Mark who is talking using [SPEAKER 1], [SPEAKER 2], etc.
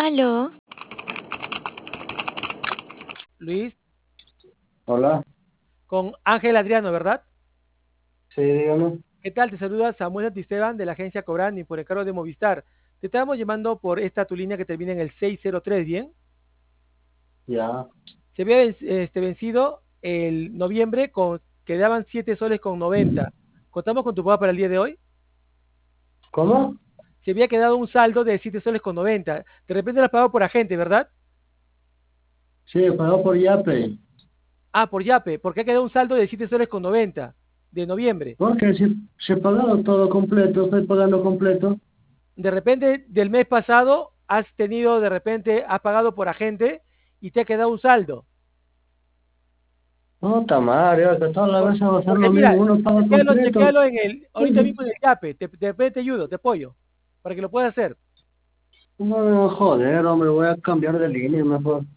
[SPEAKER 1] Aló,
[SPEAKER 2] Luis,
[SPEAKER 3] Hola,
[SPEAKER 2] con Ángel Adriano, ¿verdad?
[SPEAKER 3] sí, dígame.
[SPEAKER 2] ¿Qué tal? Te saluda Samuel Santisteban de la agencia Cobrani por encargo de Movistar. Te estábamos llamando por esta tu línea que termina en el 603, ¿bien?
[SPEAKER 3] Ya.
[SPEAKER 2] Se había vencido el noviembre, quedaban 7 soles con 90. ¿Contamos con tu pago para el día de hoy?
[SPEAKER 3] ¿Cómo?
[SPEAKER 2] Se había quedado un saldo de 7 soles con 90. De repente lo has pagado por agente, ¿verdad?
[SPEAKER 3] Sí, pagó por Yape.
[SPEAKER 2] Ah, por Yape, porque ha quedado un saldo de 7 soles con 90 de noviembre.
[SPEAKER 3] Porque si he pagado todo completo, estoy pagando completo.
[SPEAKER 2] De repente del mes pasado has pagado por agente y te ha quedado un saldo.
[SPEAKER 3] No, Tamario, que todas las veces va a ser
[SPEAKER 2] Porque
[SPEAKER 3] lo mismo.
[SPEAKER 2] mira,
[SPEAKER 3] Uno paga completo.
[SPEAKER 2] chequéalo ahorita mismo en el Yape, de repente te ayudo, te apoyo, para que lo puedas hacer.
[SPEAKER 3] No, joder, hombre, voy a cambiar de línea mejor.